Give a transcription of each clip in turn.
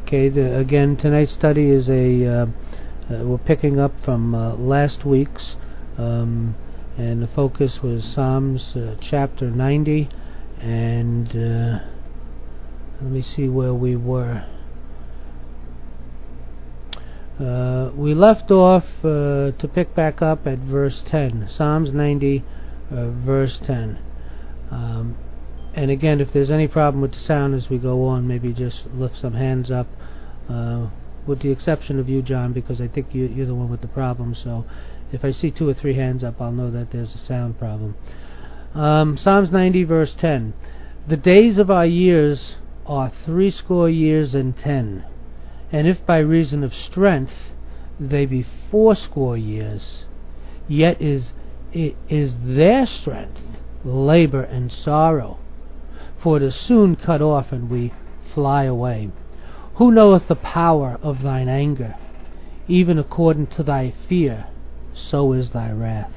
Okay, again, tonight's study is we're picking up from last week's, and the focus was Psalms chapter 90, and let me see where we were. We left off to pick back up at verse 10, Psalms 90, verse 10. And again, if there's any problem with the sound as we go on, maybe just lift some hands up, with the exception of you, John, because I think you're the one with the problem. So if I see 2 or 3 hands up, I'll know that there's a sound problem. Psalms 90, verse 10. The days of our years are 80 years and 10, and if by reason of strength they be 80 years, yet is their strength labor and sorrow. For it is soon cut off, and we fly away. Who knoweth the power of thine anger? Even according to thy fear, so is thy wrath.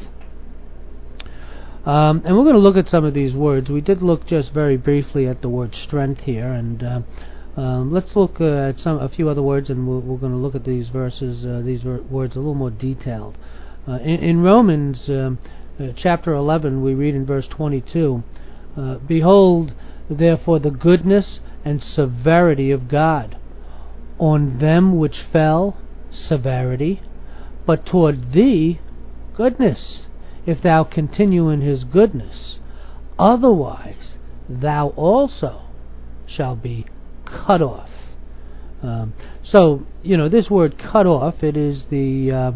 And we're going to look at some of these words. We did look just very briefly at the word strength here, and let's look at a few other words, and we're going to look at these verses, words a little more detailed. In Romans chapter 11, we read in verse 22, Behold, therefore, the goodness and severity of God. On them which fell, severity, but toward thee, goodness, if thou continue in his goodness. Otherwise, thou also shalt be cut off. So, this word cut off, it is the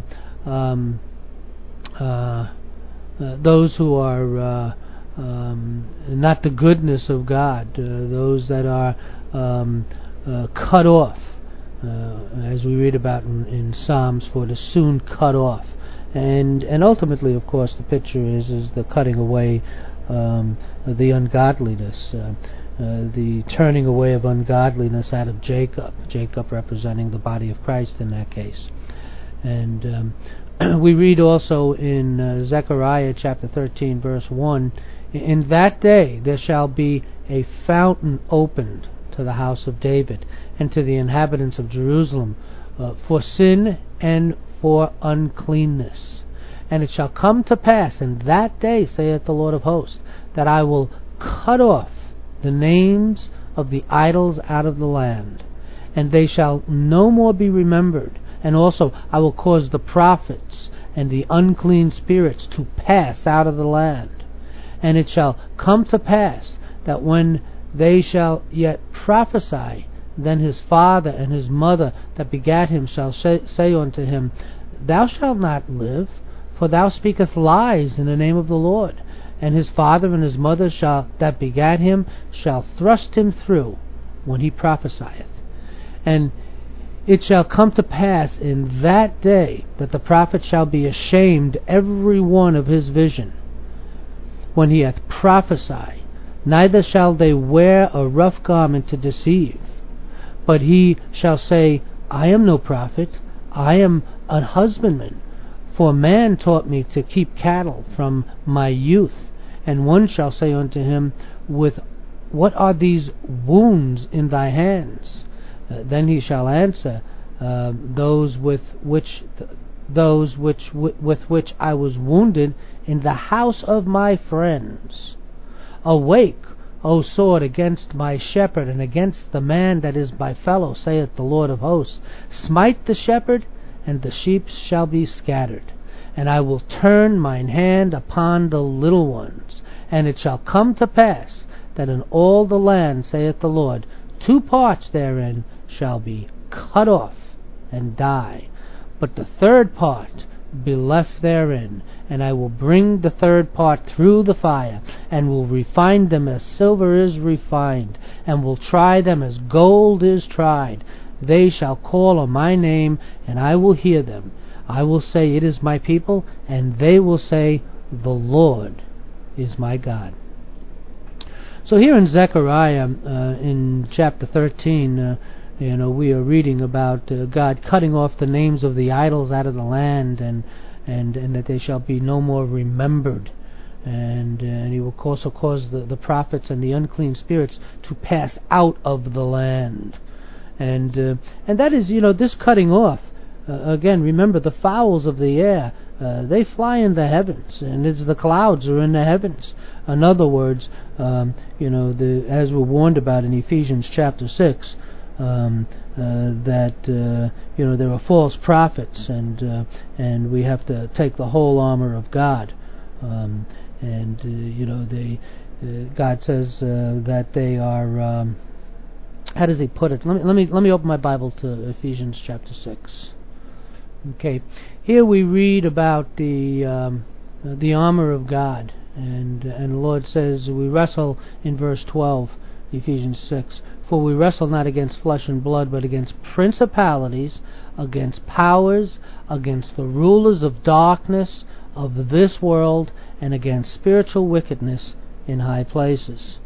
those who are not the goodness of God, those that are cut off, as we read about in Psalms, for the soon cut off, and ultimately, of course, the picture is the cutting away, the ungodliness, the turning away of ungodliness out of Jacob representing the body of Christ in that case. And we read also in Zechariah chapter 13, verse 1, In that day there shall be a fountain opened to the house of David and to the inhabitants of Jerusalem for sin and for uncleanness. And it shall come to pass in that day, saith the Lord of hosts, that I will cut off the names of the idols out of the land, and they shall no more be remembered. And also I will cause the prophets and the unclean spirits to pass out of the land. And it shall come to pass that when they shall yet prophesy, then his father and his mother that begat him shall say unto him, Thou shalt not live, for thou speakest lies in the name of the Lord. And his father and his mother that begat him shall thrust him through when he prophesieth. And it shall come to pass in that day that the prophet shall be ashamed every one of his vision, when he hath prophesied. Neither shall they wear a rough garment to deceive, but he shall say, I am no prophet, I am an husbandman, for man taught me to keep cattle from my youth. And one shall say unto him, With what are these wounds in thy hands? Then he shall answer, those with which I was wounded in the house of my friends. Awake, O sword, against my shepherd, and against the man that is my fellow, saith the Lord of hosts. Smite the shepherd, and the sheep shall be scattered. And I will turn mine hand upon the little ones. And it shall come to pass that in all the land, saith the Lord, 2 parts therein shall be cut off and die, but the 3rd part be left therein. And I will bring the 3rd part through the fire, and will refine them as silver is refined, and will try them as gold is tried. They shall call on my name, and I will hear them. I will say, It is my people, and they will say, The Lord is my God. So here in Zechariah, in chapter 13, we are reading about God cutting off the names of the idols out of the land, and that they shall be no more remembered. And he will also cause the prophets and the unclean spirits to pass out of the land. and that is, this cutting off. Again, remember the fowls of the air. They fly in the heavens, and it's the clouds are in the heavens. In other words, as we're warned about in Ephesians chapter 6, that there are false prophets, and we have to take the whole armor of God. God says that they are. How does he put it? Let me open my Bible to Ephesians chapter 6. Okay, here we read about the armor of God, and the Lord says we wrestle in verse 12, Ephesians 6. For we wrestle not against flesh and blood, but against principalities, against powers, against the rulers of darkness of this world, and against spiritual wickedness in high places.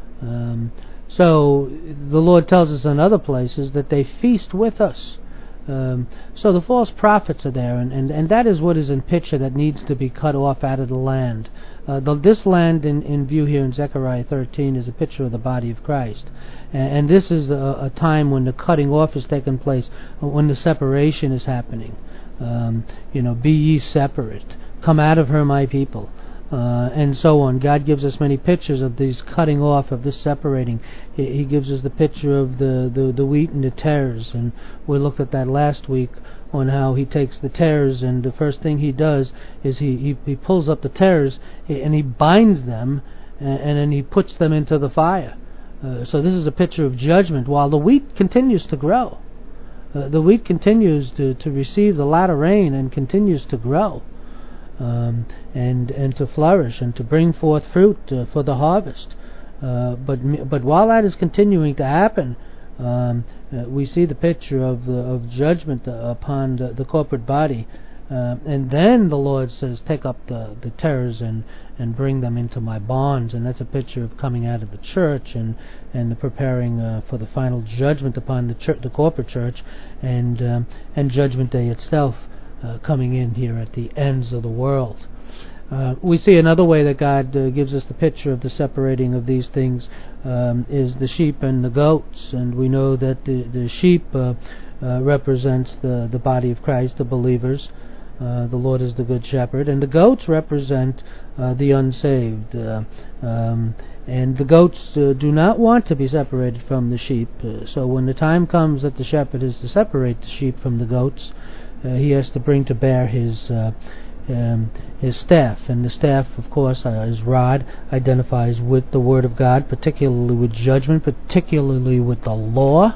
So the Lord tells us in other places that they feast with us. So the false prophets are there, and that is what is in picture that needs to be cut off out of the land. This land in view here in Zechariah 13 is a picture of the body of Christ. And this is a time when the cutting off is taking place, when the separation is happening. Be ye separate. Come out of her, my people. And so on. God gives us many pictures of these cutting off, of this separating. He gives us the picture of the wheat and the tares, and we looked at that last week on how he takes the tares, and the first thing he does is he pulls up the tares and he binds them, and then he puts them into the fire. So this is a picture of judgment while the wheat continues to grow. The wheat continues to receive the latter rain and continues to grow. And to flourish and to bring forth fruit for the harvest. But while that is continuing to happen, we see the picture of judgment upon the corporate body. And then the Lord says, take up the tares and bring them into my barns. And that's a picture of coming out of the church and the preparing for the final judgment upon the corporate church, and Judgment Day itself coming in here at the ends of the world. We see another way that God gives us the picture of the separating of these things is the sheep and the goats, and we know that the sheep represents the body of Christ, the believers. The Lord is the good shepherd, and the goats represent the unsaved. And the goats do not want to be separated from the sheep. So when the time comes that the shepherd is to separate the sheep from the goats, he has to bring to bear his staff, and the staff, of course, his rod, identifies with the Word of God, particularly with judgment, particularly with the law,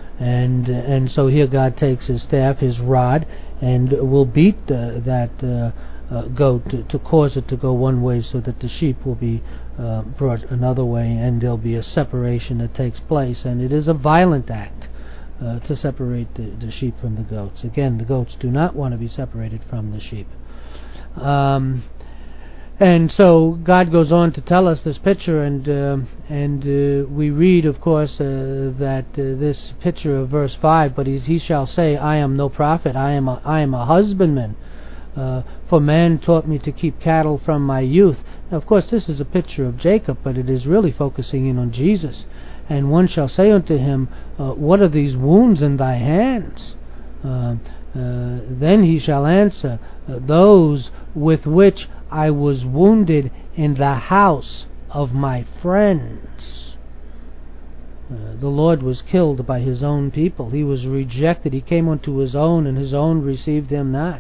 and so here God takes his staff, his rod, and will beat that goat to cause it to go one way, so that the sheep will be brought another way, and there'll be a separation that takes place, and it is a violent act. To separate the sheep from the goats. Again, the goats do not want to be separated from the sheep. And so God goes on to tell us this picture, and we read, of course, that this picture of verse 5, but he shall say, I am no prophet, I am a husbandman, for man taught me to keep cattle from my youth. Now, of course, this is a picture of Jacob, but it is really focusing in on Jesus. And one shall say unto him, what are these wounds in thy hands? Then he shall answer, those with which I was wounded in the house of my friends. The Lord was killed by his own people. He was rejected. He came unto his own, and his own received him not.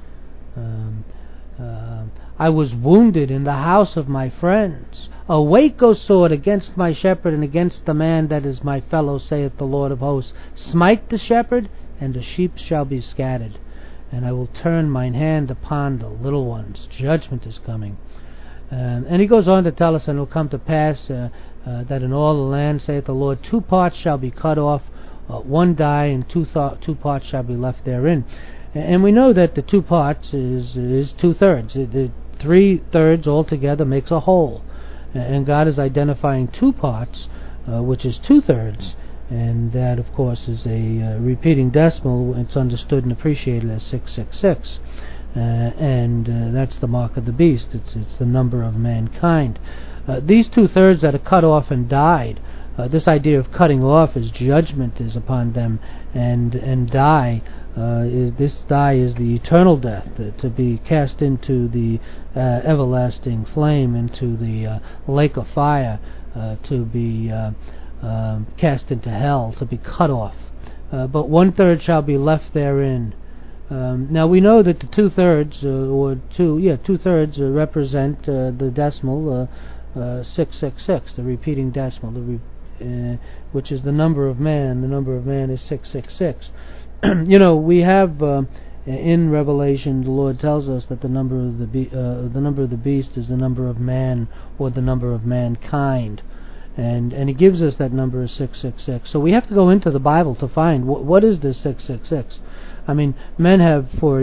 I was wounded in the house of my friends. Awake, O sword, against my shepherd, and against the man that is my fellow, saith the Lord of hosts. Smite the shepherd, and the sheep shall be scattered. And I will turn mine hand upon the little ones. Judgment is coming. And he goes on to tell us, and it will come to pass that in all the land, saith the Lord, 2 parts shall be cut off, one die, and 2 parts shall be left therein. And we know that the 2 parts is 2/3. The 3/3 altogether makes a whole. And God is identifying 2 parts, which is 2/3. And that, of course, is a repeating decimal. It's understood and appreciated as 666. And that's the mark of the beast. It's the number of mankind. These 2/3 that are cut off and died this idea of cutting off is judgment is upon them, and die. This die is the eternal death, to be cast into the everlasting flame, into the lake of fire, to be cast into hell, to be cut off. But 1/3 shall be left therein. Now we know that the 2/3, or 2/3 represent the decimal 666, the repeating decimal, which is the number of man. The number of man is 666. We have in Revelation, the Lord tells us that the number of the beast is the number of man, or the number of mankind, and He gives us that number of 666. So we have to go into the Bible to find what is this 666. I mean, men have for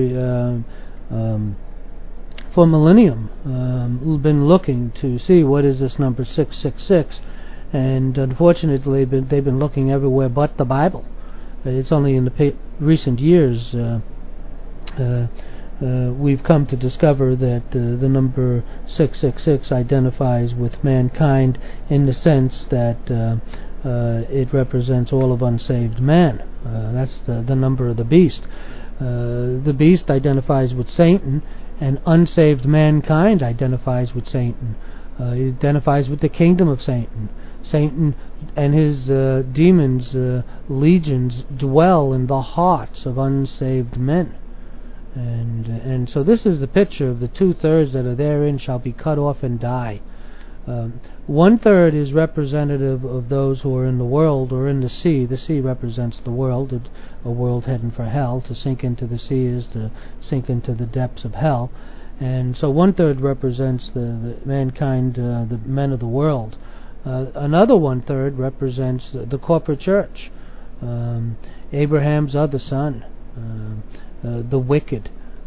millennium been looking to see what is this number 666, and unfortunately they've been looking everywhere but the Bible. It's only in the recent years we've come to discover that the number 666 identifies with mankind in the sense that it represents all of unsaved man. That's the number of the beast. The beast identifies with Satan, and unsaved mankind identifies with Satan. He identifies with the kingdom of Satan. Satan and his demons, legions, dwell in the hearts of unsaved men. And so this is the picture of the 2/3 that are therein shall be cut off and die. 1/3 is representative of those who are in the world or in the sea. The sea represents the world, a world heading for hell. To sink into the sea is to sink into the depths of hell. And so 1/3 represents the mankind, the men of the world. Another 1/3 represents the corporate church, Abraham's other son, the wicked,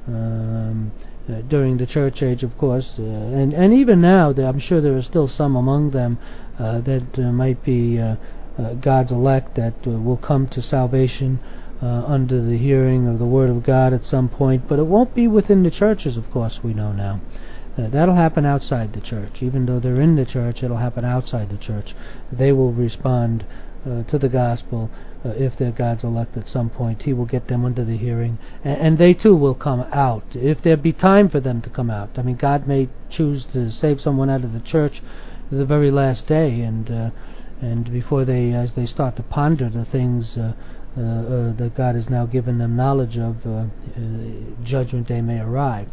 during the church age, of course, and even now, I'm sure there are still some among them that might be God's elect that will come to salvation under the hearing of the Word of God at some point, but it won't be within the churches, of course, we know now. That'll happen outside the church. Even though they're in the church, it'll happen outside the church. They will respond to the gospel. If they're God's elect at some point, He will get them under the hearing, and they too will come out, if there be time for them to come out. I mean, God may choose to save someone out of the church the very last day, and before as they start to ponder the things that God has now given them knowledge of, Judgment Day may arrive.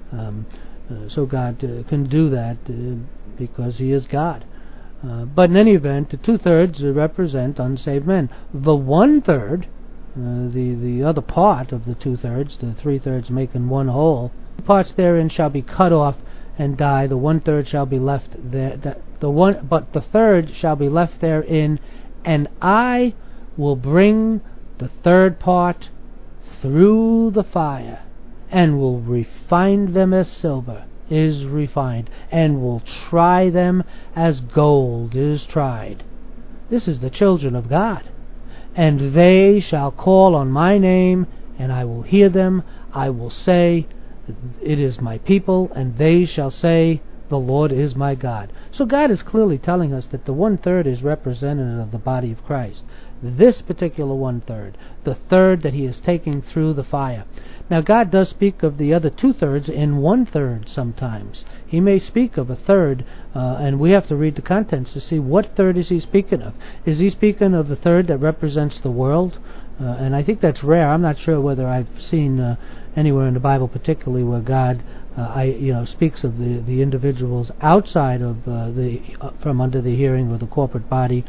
So God can do that because He is God. But in any event, the 2/3 represent unsaved men. The 1/3, the other part of the 2/3, the 3/3 making one whole, the parts therein shall be cut off and die. The 1/3 shall be left there. But the 1/3 shall be left therein, and I will bring the 3rd part through the fire, and will refine them as silver is refined, and will try them as gold is tried. This is the children of God. And they shall call on my name, and I will hear them. I will say, it is my people, and they shall say, the Lord is my God. So God is clearly telling us that the 1/3 is representative of the body of Christ. This particular 1/3, the 3rd that He is taking through the fire. Now God does speak of the other 2/3 in 1/3 sometimes. He may speak of a 3rd, and we have to read the contents to see what 3rd is He speaking of. Is He speaking of the 3rd that represents the world? And I think that's rare. I'm not sure whether I've seen anywhere in the Bible particularly where God speaks of the individuals outside of from under the hearing of the corporate body,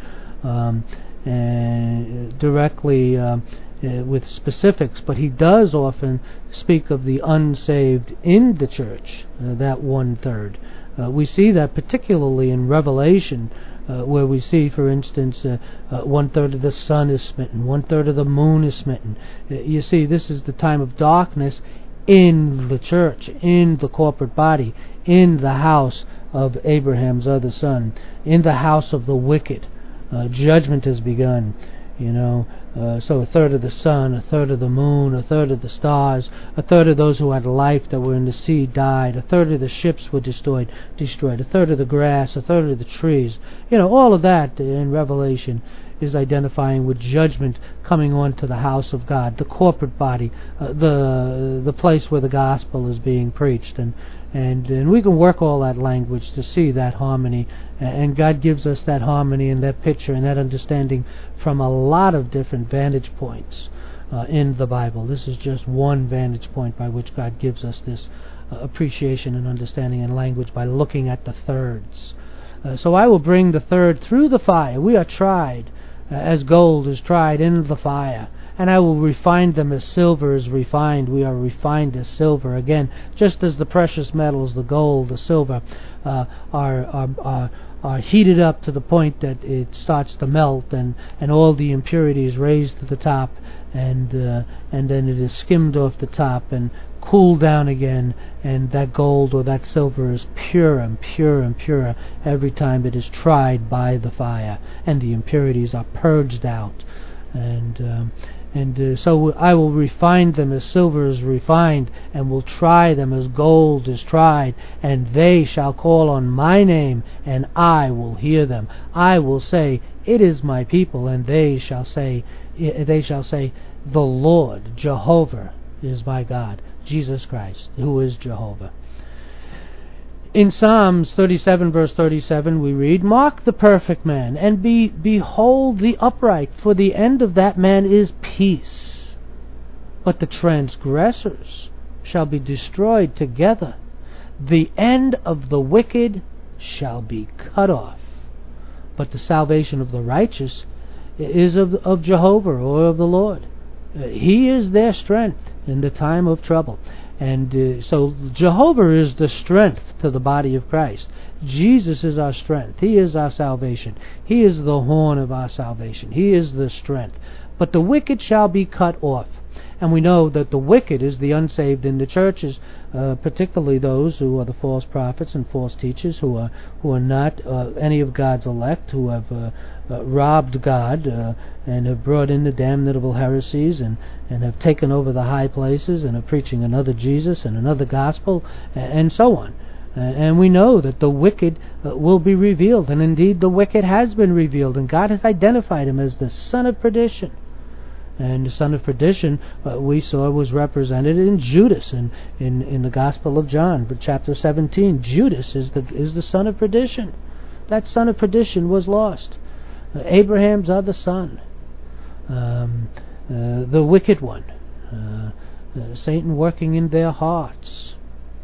and directly with specifics, but He does often speak of the unsaved in the church, that 1/3. We see that particularly in Revelation, where we see, for instance, 1/3 of the sun is smitten, 1/3 of the moon is smitten. You see, this is the time of darkness in the church, in the corporate body, in the house of Abraham's other son, in the house of the wicked. Judgment has begun. So a third of the sun, a third of the moon, a third of the stars, a third of those who had life that were in the sea died, a third of the ships were destroyed, a third of the grass, a third of the trees. All of that in Revelation is identifying with judgment coming on to the house of God, the corporate body, the place where the gospel is being preached, and we can work all that language to see that harmony, and God gives us that harmony and that picture and that understanding from a lot of different vantage points in the Bible. This is just one vantage point by which God gives us this appreciation and understanding and language by looking at the thirds. So I will bring the third through the fire. We are tried as gold is tried in the fire, and I will refine them as silver is refined. We are refined as silver. Again, just as the precious metals, the gold, the silver, are heated up to the point that it starts to melt, and all the impurities raised to the top, and then it is skimmed off the top and cooled down again, and that gold or that silver is pure and pure and pure every time it is tried by the fire, and the impurities are purged out. So I will refine them as silver is refined, and will try them as gold is tried, and they shall call on my name, and I will hear them. I will say, it is my people, and they shall say, the Lord, Jehovah, is my God, Jesus Christ, who is Jehovah. In Psalms 37 verse 37 we read, mark the perfect man, and behold the upright, for the end of that man is peace. But the transgressors shall be destroyed together. The end of the wicked shall be cut off. But the salvation of the righteous is of Jehovah, or of the Lord. He is their strength in the time of trouble. And so Jehovah is the strength to the body of Christ. Jesus is our strength. He is our salvation. He is the horn of our salvation. He is the strength. But the wicked shall be cut off. And we know that the wicked is the unsaved in the churches, particularly those who are the false prophets and false teachers, who are not any of God's elect, who have robbed God and have brought in the damnable heresies and have taken over the high places and are preaching another Jesus and another gospel and so on. And we know that the wicked will be revealed, and indeed the wicked has been revealed, and God has identified him as the son of perdition. And the son of perdition we saw was represented in Judas in the Gospel of John, chapter 17. Judas is the son of perdition. That son of perdition was lost. Abraham's other son, the wicked one, Satan working in their hearts.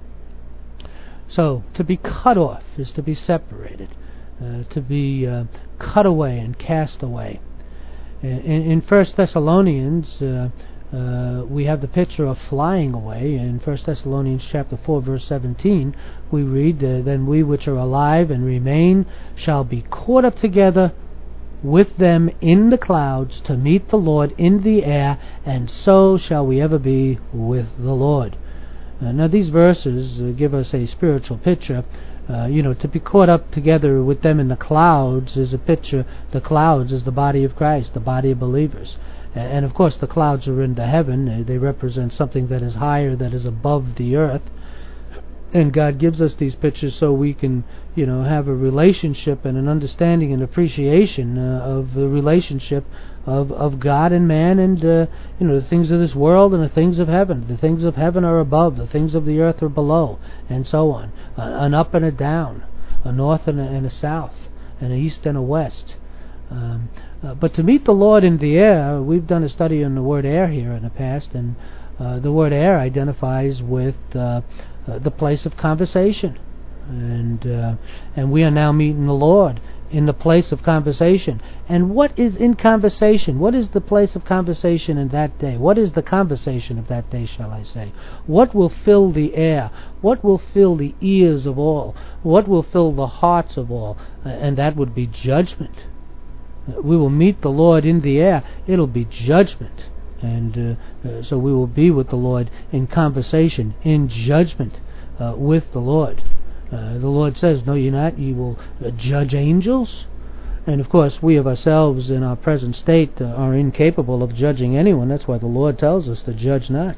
So to be cut off is to be separated, to be cut away and cast away. In 1 Thessalonians, we have the picture of flying away. In 1 Thessalonians chapter 4, verse 17, we read, then we which are alive and remain shall be caught up together with them in the clouds to meet the Lord in the air, and so shall we ever be with the Lord. Now these verses give us a spiritual picture. To be caught up together with them in the clouds is a picture. The clouds is the body of Christ, the body of believers. And of course the clouds are in the heaven. They represent something that is higher, that is above the earth. And God gives us these pictures so we can, have a relationship and an understanding and appreciation of the relationship of God and man, and the things of this world and the things of heaven. The things of heaven are above, the things of the earth are below, and so on. An up and a down, a north and a south, an east and a west. But to meet the Lord in the air, we've done a study on the word air here in the past, and the word air identifies with the place of conversation, and we are now meeting the Lord in the place of conversation. And what is in conversation? What is the place of conversation in that day? What is the conversation of that day, shall I say? What will fill the air? What will fill the ears of all? What will fill the hearts of all? And that would be judgment. We will meet the Lord in the air. It'll be judgment. And so we will be with the Lord in conversation, in judgment with the Lord. The Lord says, no, you're not. You will judge angels. And of course, we of ourselves in our present state are incapable of judging anyone. That's why the Lord tells us to judge not,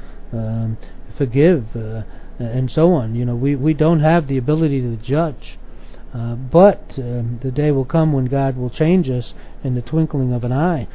forgive, and so on. We don't have the ability to judge. But the day will come when God will change us in the twinkling of an eye,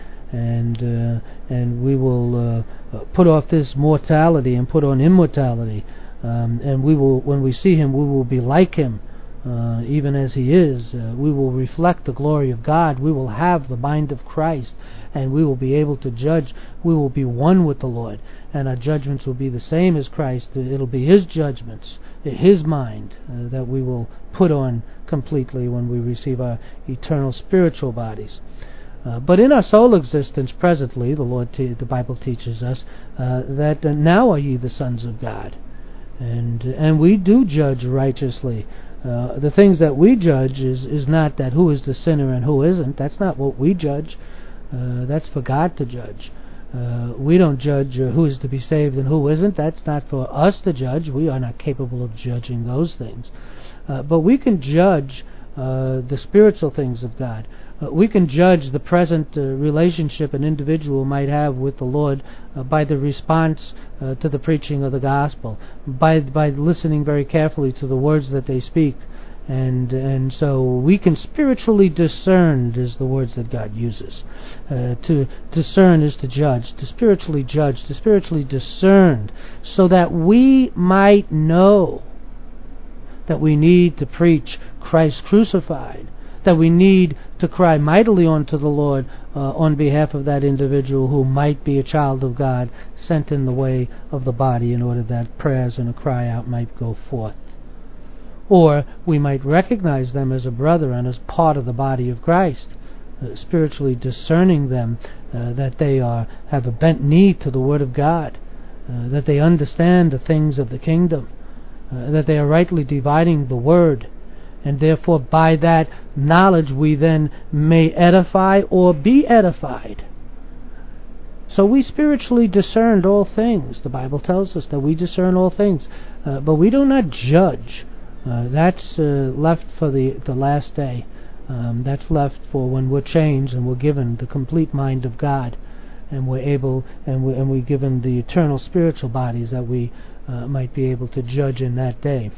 and we will put off this mortality and put on immortality. And we will, when we see Him, we will be like Him. Even as He is, we will reflect the glory of God. We will have the mind of Christ, and we will be able to judge. We will be one with the Lord, and our judgments will be the same as Christ. It'll be His judgments, His mind, that we will put on completely when we receive our eternal spiritual bodies. But in our soul existence presently, the Bible teaches us that now are ye the sons of God, and we do judge righteously. The things that we judge is not that who is the sinner and who isn't. That's not what we judge. That's for God to judge. We don't judge who is to be saved and who isn't. That's not for us to judge. We are not capable of judging those things. But we can judge the spiritual things of God. We can judge the present relationship an individual might have with the Lord by the response to the preaching of the gospel, by listening very carefully to the words that they speak, and so we can spiritually discern is the words that God uses. To discern is to judge, to spiritually discern, so that we might know that we need to preach Christ crucified, that we need to cry mightily unto the Lord on behalf of that individual who might be a child of God sent in the way of the body, in order that prayers and a cry out might go forth. Or we might recognize them as a brother and as part of the body of Christ, spiritually discerning them, that they have a bent knee to the Word of God, that they understand the things of the kingdom, that they are rightly dividing the Word, and therefore by that knowledge we then may edify or be edified. So we spiritually discerned all things. The Bible tells us that we discern all things, but we do not judge. That's left for the last day. That's left for when we're changed and we're given the complete mind of God, and we're able and we're given the eternal spiritual bodies that we might be able to judge in that day.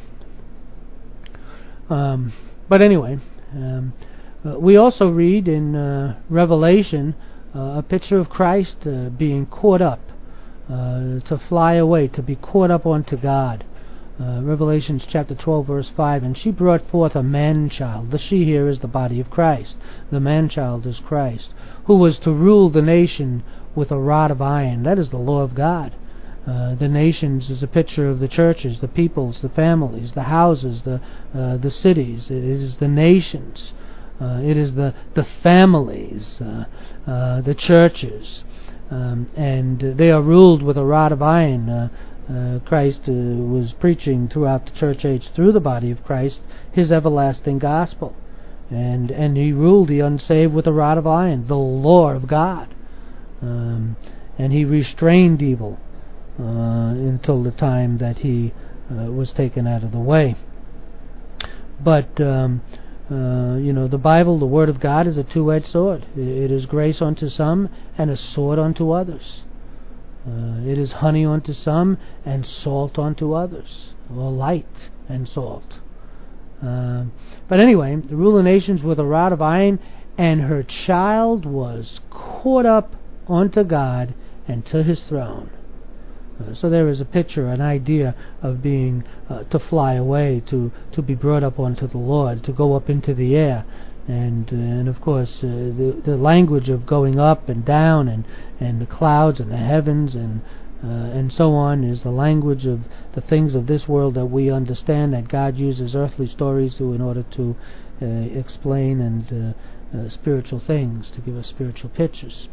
But anyway, we also read in Revelation a picture of Christ being caught up, to fly away, to be caught up unto God. Revelation chapter 12 verse 5, and she brought forth a man-child. The she here is the body of Christ. The man-child is Christ, who was to rule the nation with a rod of iron. That is the law of God. The nations is a picture of the churches, the peoples, the families, the houses, the cities. It is the nations. It is the families, the churches, and they are ruled with a rod of iron. Christ was preaching throughout the church age, through the body of Christ, His everlasting gospel, and He ruled the unsaved with a rod of iron, the law of God, and He restrained evil until the time that He was taken out of the way. But the Bible, the Word of God, is a two-edged sword. It is grace unto some and a sword unto others. It is honey unto some and salt unto others, or light and salt. But anyway, the rule of nations with a rod of iron, and her child was caught up unto God and to His throne. So there is a picture, an idea of being to fly away, to be brought up unto the Lord, to go up into the air, and of course the language of going up and down and the clouds and the heavens and so on is the language of the things of this world that we understand, that God uses earthly stories in order to explain and spiritual things, to give us spiritual pictures.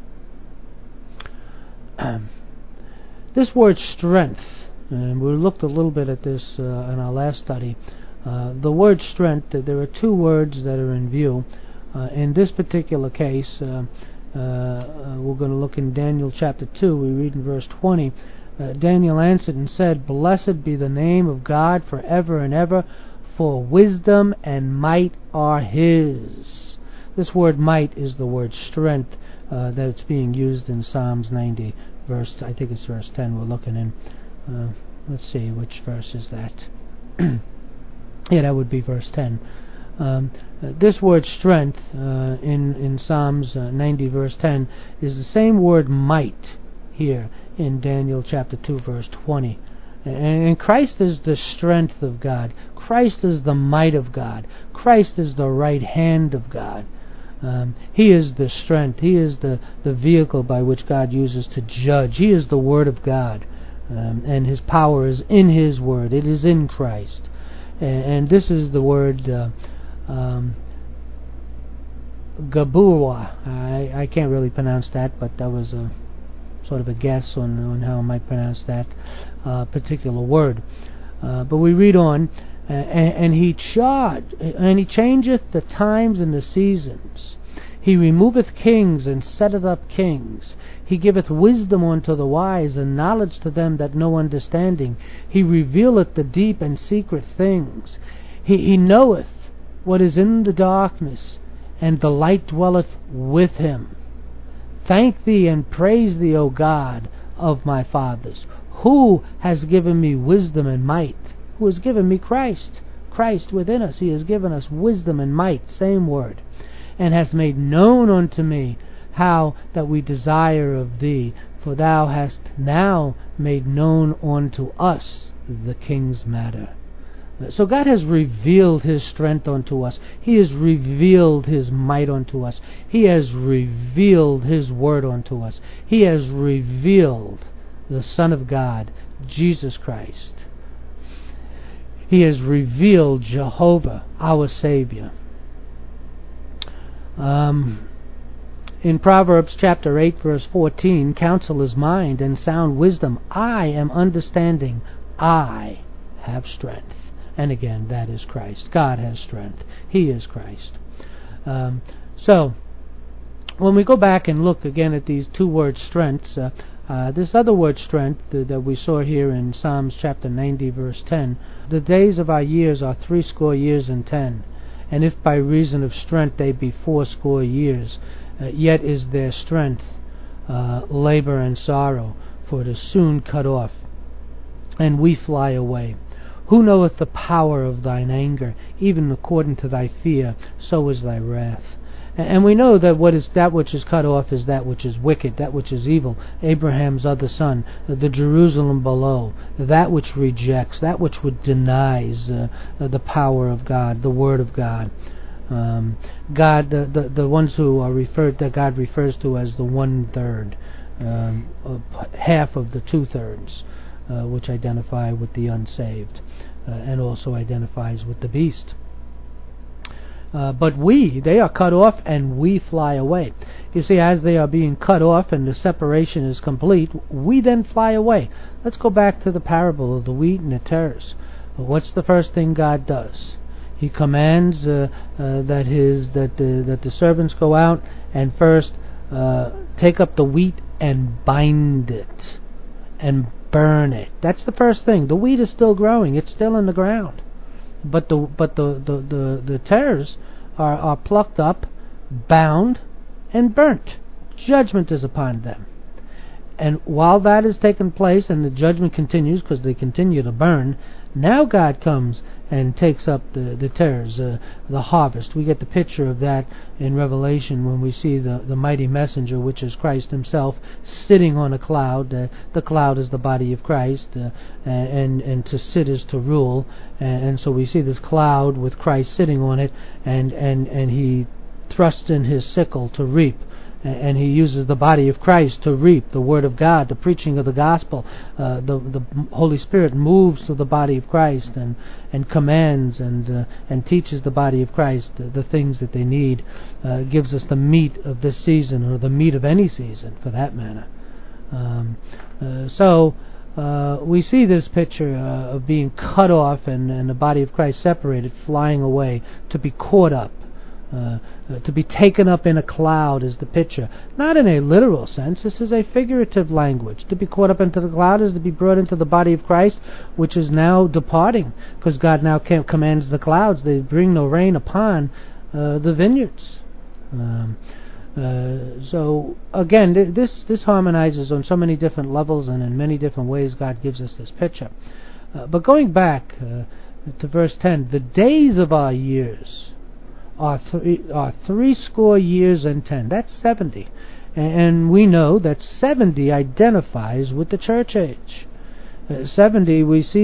This word strength, and we looked a little bit at this in our last study. The word strength, there are two words that are in view. In this particular case, we're going to look in Daniel chapter 2. We read in verse 20, Daniel answered and said, Blessed be the name of God forever and ever, for wisdom and might are His. This word might is the word strength that's being used in Psalms 90, I think it's verse 10 we're looking in. Let's see, which verse is that? Yeah, that would be verse 10. This word strength in Psalms 90 verse 10 is the same word might here in Daniel chapter 2 verse 20. And Christ is the strength of God. Christ is the might of God. Christ is the right hand of God. He is the strength. He is the vehicle by which God uses to judge. He is the Word of God. And His power is in His Word. It is in Christ. And this is the word Gabua. I can't really pronounce that, but that was a sort of a guess on how I might pronounce that particular word. But we read on, and he changeth the times and the seasons. He removeth kings and setteth up kings. He giveth wisdom unto the wise, and knowledge to them that know understanding. He revealeth the deep and secret things. He knoweth what is in the darkness, and the light dwelleth with him. Thank thee and praise thee, O God of my fathers, who has given me wisdom and might, who has given me Christ within us. He has given us wisdom and might, same word, and hath made known unto me how that we desire of thee, for thou hast now made known unto us the king's matter. So God has revealed His strength unto us. He has revealed His might unto us. He has revealed His word unto us. He has revealed the Son of God, Jesus Christ. He has revealed Jehovah, our Savior. In Proverbs chapter 8 verse 14, counsel is mind and sound wisdom. I am understanding. I have strength. And again, that is Christ. God has strength. He is Christ. So, when we go back and look again at these two words, strengths, this other word, strength, that we saw here in Psalms chapter 90, verse 10, the days of our years are 80 years and 10. And if by reason of strength they be 80 years, yet is their strength labor and sorrow, for it is soon cut off, and we fly away. Who knoweth the power of thine anger? Even according to thy fear, so is thy wrath. And we know that that which is cut off is that which is wicked, that which is evil. Abraham's other son, the Jerusalem below, that which rejects, that which denies the power of God, the Word of God. God, the ones who are referred, that God refers to as the 1/3, half of the 2/3. Which identify with the unsaved, and also identifies with the beast. But they are cut off, and we fly away. You see, as they are being cut off and the separation is complete, we then fly away. Let's go back to the parable of the wheat and the tares. What's the first thing God does? He commands that the servants go out and first take up the wheat and bind it and burn it. That's the first thing. The wheat is still growing. It's still in the ground. But the tares are plucked up, bound, and burnt. Judgment is upon them. And while that is taking place and the judgment continues because they continue to burn, now God comes and takes up the tares, the harvest. We get the picture of that in Revelation when we see the mighty messenger, which is Christ Himself, sitting on a cloud. The cloud is the body of Christ, and to sit is to rule. And so we see this cloud with Christ sitting on it, and He thrusts in His sickle to reap. And He uses the body of Christ to reap the Word of God, the preaching of the gospel. The Holy Spirit moves through the body of Christ and commands and teaches the body of Christ the things that they need. Gives us the meat of this season, or the meat of any season, for that matter. So we see this picture of being cut off and the body of Christ separated, flying away, to be caught up. To be taken up in a cloud is the picture. Not in a literal sense. This is a figurative language. To be caught up into the cloud is to be brought into the body of Christ, which is now departing, because God now commands the clouds. They bring no rain upon the vineyards. So again, this harmonizes on so many different levels, and in many different ways God gives us this picture. But going back to verse 10, the days of our years are 80 years and 10. That's 70. And we know that 70 identifies with the church age. 70, we see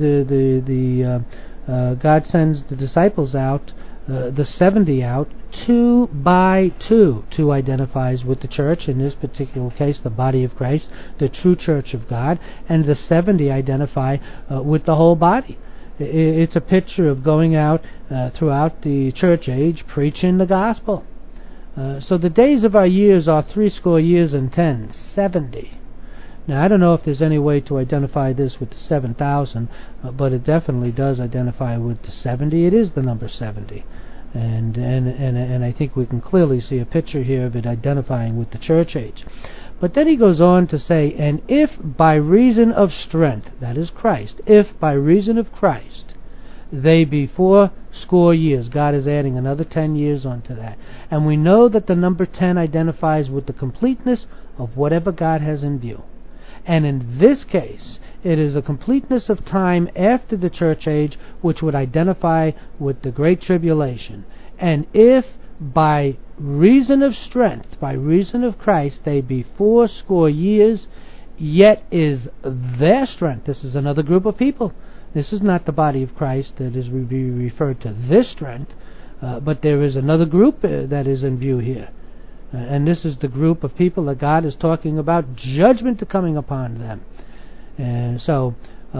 God sends the disciples out, the 70 out, 2 by 2. 2 identifies with the church, in this particular case the body of Christ, the true church of God, and the 70 identify with the whole body. It's a picture of going out throughout the church age preaching the gospel. So the days of our years are 80 years and 10, 70. Now, I don't know if there's any way to identify this with the 7,000, but it definitely does identify with the 70. It is the number 70. And I think we can clearly see a picture here of it identifying with the church age. But then he goes on to say, and if by reason of strength, that is Christ, if by reason of Christ, they be 80 years, God is adding another 10 years onto that. And we know that the number 10 identifies with the completeness of whatever God has in view. And in this case, it is a completeness of time after the church age, which would identify with the Great Tribulation. And if by reason of strength, by reason of Christ, they be 80 years, yet is their strength. This is another group of people. This is not the body of Christ that is referred to this strength, but there is another group that is in view here. And this is the group of people that God is talking about judgment coming upon them. And so,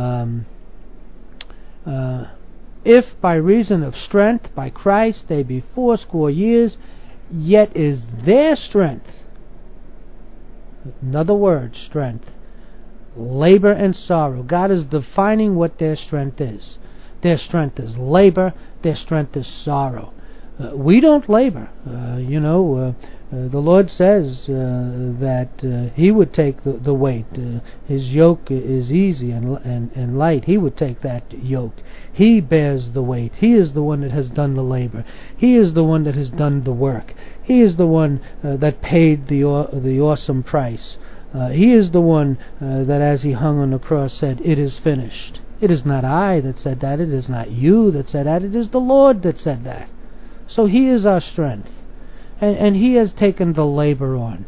if by reason of strength, by Christ, they be 80 years, yet is their strength, another word, strength, labor and sorrow. God is defining what their strength is. Their strength is labor, their strength is sorrow. We don't labor. The Lord says that He would take the weight. His yoke is easy and light. He would take that yoke. He bears the weight. He is the one that has done the labor. He is the one that has done the work. He is the one that paid the awesome price. He is the one that as He hung on the cross said, "It is finished." It is not I that said that. It is not you that said that. It is the Lord that said that. So He is our strength. And He has taken the labor on.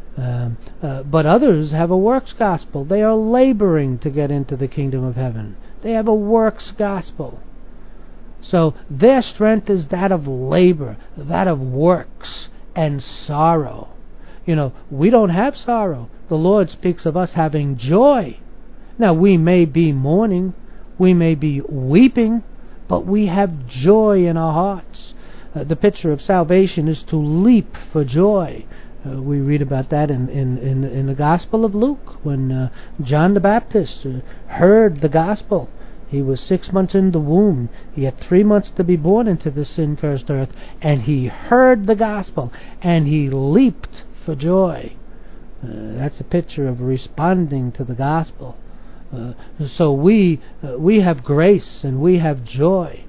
But others have a works gospel. They are laboring to get into the kingdom of heaven. They have a works gospel. So their strength is that of labor, that of works and sorrow. We don't have sorrow. The Lord speaks of us having joy. Now, we may be mourning, we may be weeping, but we have joy in our hearts. The picture of salvation is to leap for joy. We read about that in the Gospel of Luke, when John the Baptist heard the gospel. He was 6 months in the womb. He had 3 months to be born into this sin-cursed earth, and he heard the gospel, and he leaped for joy. That's a picture of responding to the gospel. So we have grace and we have joy.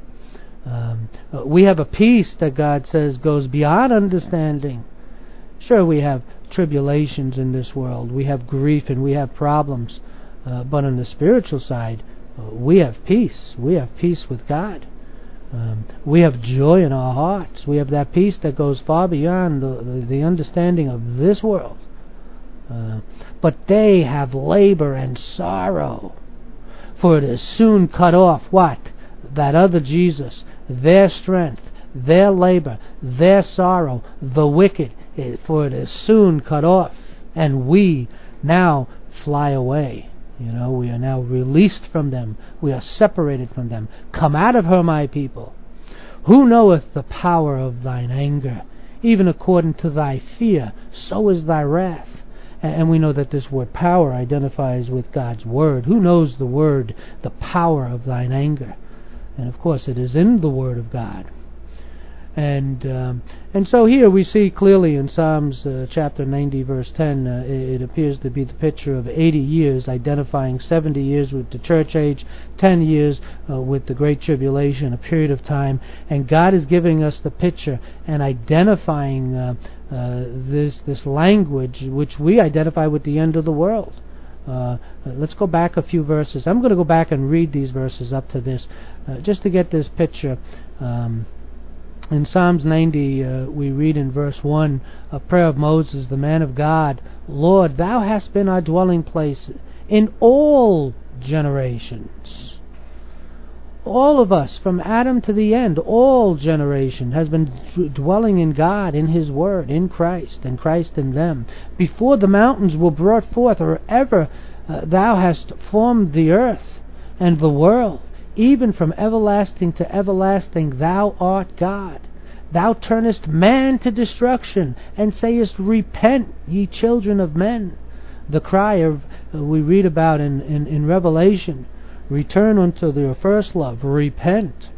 We have a peace that God says goes beyond understanding. Sure, we have tribulations in this world. We have grief and we have problems. But on the spiritual side, we have peace. We have peace with God. We have joy in our hearts. We have that peace that goes far beyond the understanding of this world. But they have labor and sorrow, for it is soon cut off. What? That other Jesus, their strength, their labor, their sorrow, the wicked, for it is soon cut off, and we now fly away. We are now released from them. We are separated from them. Come out of her, my people. Who knoweth the power of thine anger? Even according to thy fear, so is thy wrath. And we know that this word power identifies with God's word. Who knows the word, the power of thine anger? And of course it is in the word of God. And so here we see clearly in Psalms chapter 90 verse 10, it appears to be the picture of 80 years, identifying 70 years with the church age, 10 years with the Great Tribulation, a period of time. And God is giving us the picture and identifying this language which we identify with the end of the world. Let's go back a few verses. I'm going to go back and read these verses up to this just to get this picture. In Psalms 90, we read in verse 1, a prayer of Moses, the man of God, Lord, thou hast been our dwelling place in all generations. All of us, from Adam to the end, all generation has been dwelling in God, in His Word, in Christ, and Christ in them. Before the mountains were brought forth, or ever thou hast formed the earth and the world, even from everlasting to everlasting, thou art God. Thou turnest man to destruction, and sayest, repent, ye children of men. The cry of we read about in Revelation, return unto your first love, repent.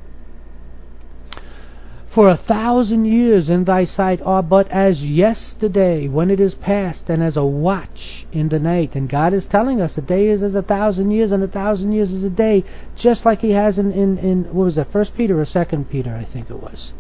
For 1,000 years in thy sight are but as yesterday when it is past, and as a watch in the night. And God is telling us a day is as 1,000 years, and 1,000 years is a day, just like He has in what was that, 1 Peter or 2 Peter, I think it was.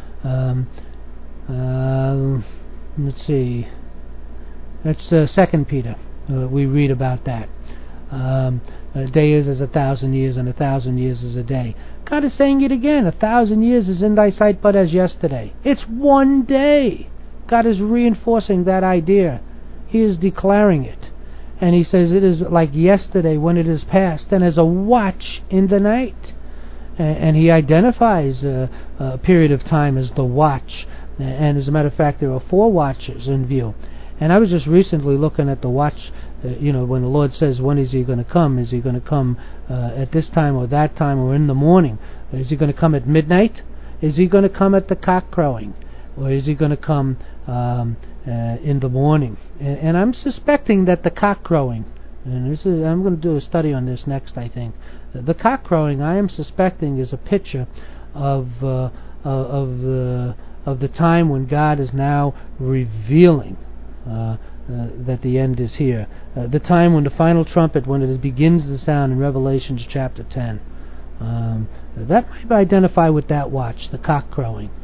Let's see. That's 2 Peter. We read about that. A day is as 1,000 years, and 1,000 years is a day. God is saying it again. 1,000 years is in thy sight but as yesterday. It's one day. God is reinforcing that idea. He is declaring it. And He says it is like yesterday when it is past, and as a watch in the night. And He identifies a period of time as the watch. And as a matter of fact, there are 4 watches in view. And I was just recently looking at the watch. When the Lord says, when is He going to come? Is He going to come at this time or that time or in the morning? Is He going to come at midnight? Is He going to come at the cock crowing? Or is He going to come in the morning? And I'm suspecting that the cock crowing, and I'm going to do a study on this next, I think. The cock crowing, I am suspecting, is a picture of the time when God is now revealing that the end is here. The time when the final trumpet, when it begins to sound in Revelation chapter 10. That might identify with that watch, the cock crowing.